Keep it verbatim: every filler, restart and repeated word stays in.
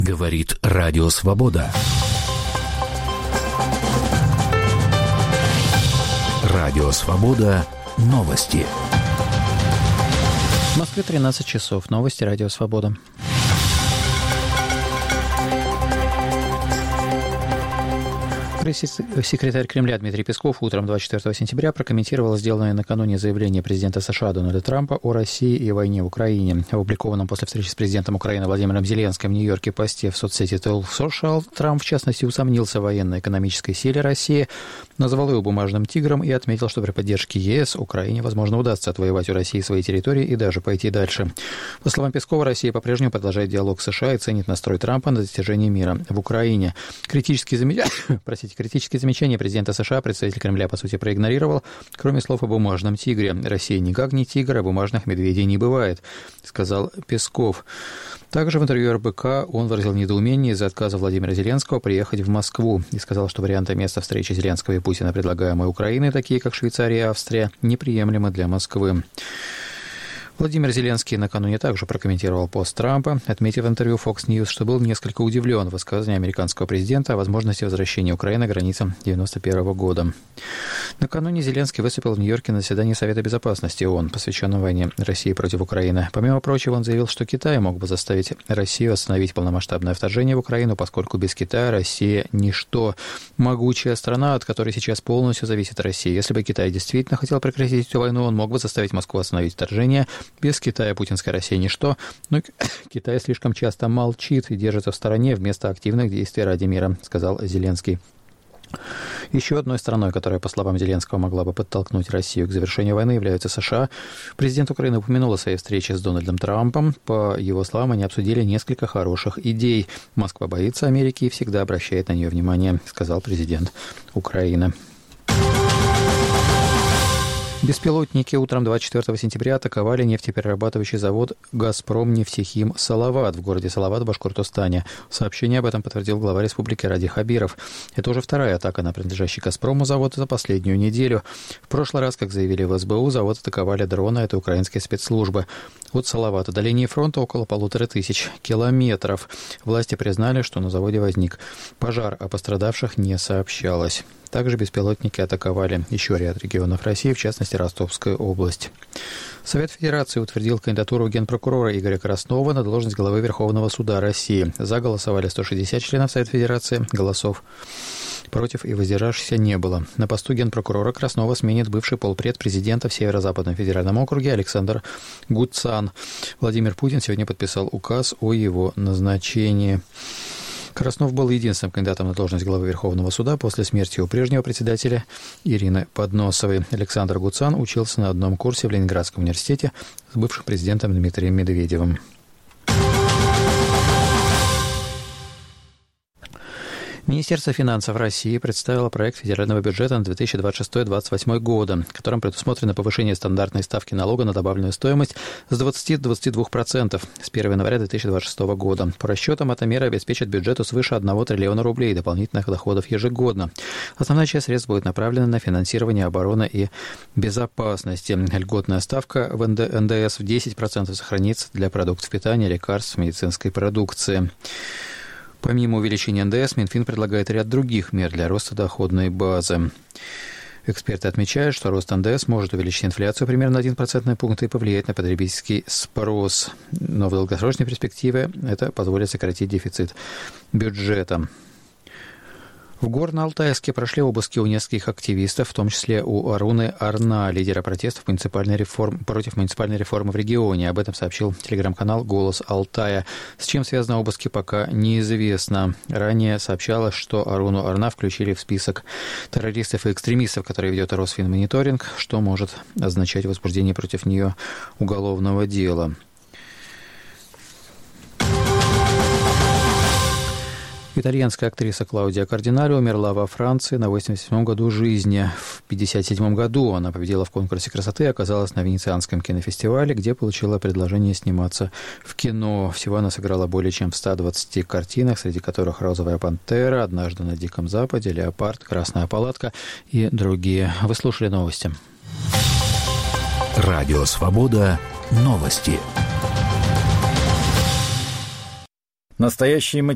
Говорит Радио Свобода. Радио Свобода. Новости. В Москве тринадцать часов. Новости Радио Свобода. Пресс-секретарь Кремля Дмитрий Песков утром двадцать четвёртого сентября прокомментировал сделанное накануне заявление президента США Дональда Трампа о России и войне в Украине. В опубликованном после встречи с президентом Украины Владимиром Зеленским в Нью-Йорке посте в соцсети Truth Social Трамп, в частности, усомнился в военно-экономической силе России, назвал его бумажным тигром и отметил, что при поддержке ЕС Украине, возможно, удастся отвоевать у России свои территории и даже пойти дальше. По словам Пескова, Россия по-прежнему продолжает диалог с США и ценит настрой Трампа на достижение мира в Украине. Критические замечания, простите, Критические замечания президента США представитель Кремля, по сути, проигнорировал, кроме слов о бумажном тигре. «Россия никак не тигр, а бумажных медведей не бывает», сказал Песков. Также в интервью эр бэ ка он выразил недоумение из-за отказа Владимира Зеленского приехать в Москву и сказал, что варианты места встречи Зеленского и Путина, предлагаемые Украиной, такие как Швейцария и Австрия, неприемлемы для Москвы. Владимир Зеленский накануне также прокомментировал пост Трампа, отметив в интервью Fox News, что был несколько удивлен высказыванием американского президента о возможности возвращения Украины к границам девяносто первого года. Накануне Зеленский выступил в Нью-Йорке на заседании Совета Безопасности ООН, посвященном войне России против Украины. Помимо прочего, он заявил, что Китай мог бы заставить Россию остановить полномасштабное вторжение в Украину, поскольку без Китая Россия – ничто. Могучая страна, от которой сейчас полностью зависит Россия. Если бы Китай действительно хотел прекратить эту войну, он мог бы заставить Москву остановить вторжение. Без Китая путинская Россия – ничто, но Китай слишком часто молчит и держится в стороне вместо активных действий ради мира, сказал Зеленский. Еще одной страной, которая, по словам Зеленского, могла бы подтолкнуть Россию к завершению войны, являются США. Президент Украины упомянул о своей встрече с Дональдом Трампом. По его словам, они обсудили несколько хороших идей. Москва боится Америки и всегда обращает на нее внимание, сказал президент Украины. Беспилотники утром двадцать четвёртого сентября атаковали нефтеперерабатывающий завод «Газпром Нефтехим Салават» в городе Салават в Башкортостане. Сообщение об этом подтвердил глава республики Ради Хабиров. Это уже вторая атака на принадлежащий «Газпрому» завод за последнюю неделю. В прошлый раз, как заявили в эс бэ у, завод атаковали дроны, это украинские спецслужбы. От Салавата до линии фронта около полутора тысяч километров. Власти признали, что на заводе возник пожар, а пострадавших не сообщалось. Также беспилотники атаковали еще ряд регионов России, в частности, Ростовскую область. Совет Федерации утвердил кандидатуру генпрокурора Игоря Краснова на должность главы Верховного суда России. За голосовали сто шестьдесят членов Совета Федерации, голосов против и воздержавшихся не было. На посту генпрокурора Краснова сменит бывший полпред президента в Северо-Западном федеральном округе Александр Гудцан. Владимир Путин сегодня подписал указ о его назначении. Краснов был единственным кандидатом на должность главы Верховного суда после смерти у прежнего председателя Ирины Подносовой. Александр Гудцан учился на одном курсе в Ленинградском университете с бывшим президентом Дмитрием Медведевым. Министерство финансов России представило проект федерального бюджета на две тысячи двадцать шестой — две тысячи двадцать восьмой года, в котором предусмотрено повышение стандартной ставки налога на добавленную стоимость с двадцати до двадцати двух процентов с первого января две тысячи двадцать шестого года. По расчетам, эта мера обеспечит бюджету свыше одного триллиона рублей дополнительных доходов ежегодно. Основная часть средств будет направлена на финансирование обороны и безопасности. Льготная ставка в эн дэ эс в десять процентов сохранится для продуктов питания, лекарств, медицинской продукции. Помимо увеличения эн дэ эс, Минфин предлагает ряд других мер для роста доходной базы. Эксперты отмечают, что рост эн дэ эс может увеличить инфляцию примерно на один процентный пункт и повлиять на потребительский спрос. Но в долгосрочной перспективе это позволит сократить дефицит бюджета. В Горно-Алтайске прошли обыски у нескольких активистов, в том числе у Аруны Арна, лидера протестов муниципальной реформ... против муниципальной реформы в регионе. Об этом сообщил телеграм-канал «Голос Алтая». С чем связаны обыски, пока неизвестно. Ранее сообщалось, что Аруну Арна включили в список террористов и экстремистов, которые ведет Росфинмониторинг, что может означать возбуждение против нее уголовного дела. Итальянская актриса Клаудия Кардинари умерла во Франции на восемьдесят седьмом году жизни. В пятьдесят седьмом году она победила в конкурсе красоты и оказалась на Венецианском кинофестивале, где получила предложение сниматься в кино. Всего она сыграла более чем в ста двадцати картинах, среди которых «Розовая пантера», «Однажды на Диком Западе», «Леопард», «Красная палатка» и другие. Вы слушали новости. Радио «Свобода». Новости. Настоящие материалы.